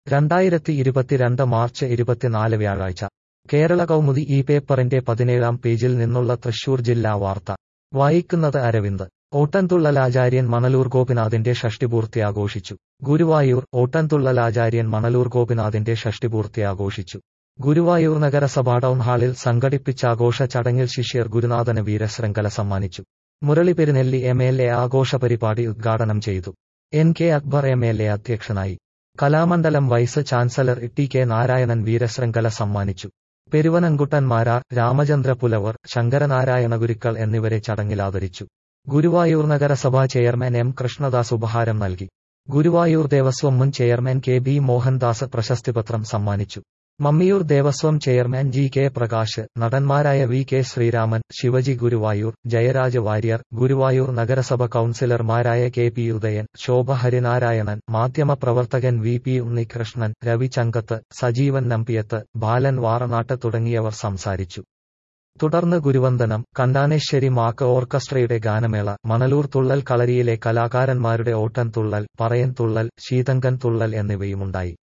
2022 March 24 വ്യാഴാഴ്ച കേരള കൗമുദി ഈ പേപ്പറിന്റെ 17-ാം പേജിൽ നിന്നുള്ള തൃശൂർ ജില്ലാ വാർത്ത വായിക്കുന്നത് അരവിന്ദ്. ഓട്ടൻതുള്ളലാചാര്യൻ മണലൂർ ഗോപിനാഥിന്റെ ഷഷ്ഠിപൂർത്തി ആഘോഷിച്ചു. ഗുരുവായൂർ. ഓട്ടൻതുള്ളലാചാര്യൻ മണലൂർ ഗോപിനാഥിന്റെ ഷഷ്ഠിപൂർത്തി ആഘോഷിച്ചു. ഗുരുവായൂർ നഗരസഭാ ടൗൺ ഹാളിൽ സംഘടിപ്പിച്ച ആഘോഷ ചടങ്ങിൽ ശിഷ്യർ ഗുരുനാഥന് വീരശൃംഖല സമ്മാനിച്ചു. മുരളി പെരുന്നെല്ലി MLA ആഘോഷ പരിപാടി ഉദ്ഘാടനം ചെയ്തു. NK അക്ബർ MLA അധ്യക്ഷനായി. Kalamandalam vice chancellor TK Narayanan വീരശൃംഖല സമ്മാനിച്ചു. പെരുവനംകുട്ടൻ മാരാർ, രാമചന്ദ്ര പുലവർ, ശങ്കരനാരായണ ഗുരുക്കൾ എന്നിവരെ ചടങ്ങിൽ ആദരിച്ചു. ഗുരുവായൂർ നഗരസഭാ ചെയർമാൻ M കൃഷ്ണദാസ് ഉപഹാരം നൽകി. ഗുരുവായൂർ ദേവസ്വം മുൻ ചെയർമാൻ KB മോഹൻദാസ് പ്രശസ്തിപത്രം സമ്മാനിച്ചു. മമ്മിയൂർ ദേവസ്വം ചെയർമാൻ GK പ്രകാശ്, നടന്മാരായ VK ശ്രീരാമൻ, ശിവജി ഗുരുവായൂർ, ജയരാജ് വാര്യർ, ഗുരുവായൂർ നഗരസഭ കൗൺസിലർമാരായ KP ഉദയൻ, ശോഭ ഹരിനാരായണൻ, മാധ്യമപ്രവർത്തകൻ VP ഉണ്ണികൃഷ്ണൻ, രവി ചങ്കത്ത്, സജീവൻ നമ്പിയത്ത്, ബാലൻ വാറനാട്ട് തുടങ്ങിയവർ സംസാരിച്ചു. തുടർന്ന് ഗുരുവന്ദനം, കണ്ടാനേശ്വരി മാക്ക് ഓർക്കസ്ട്രയുടെ ഗാനമേള, മണലൂർ തുള്ളൽ കളരിയിലെ കലാകാരന്മാരുടെ ഓട്ടൻ തുള്ളൽ, പറയൻ തുള്ളൽ, ശീതങ്കൻ തുള്ളൽ എന്നിവയുമുണ്ടായി.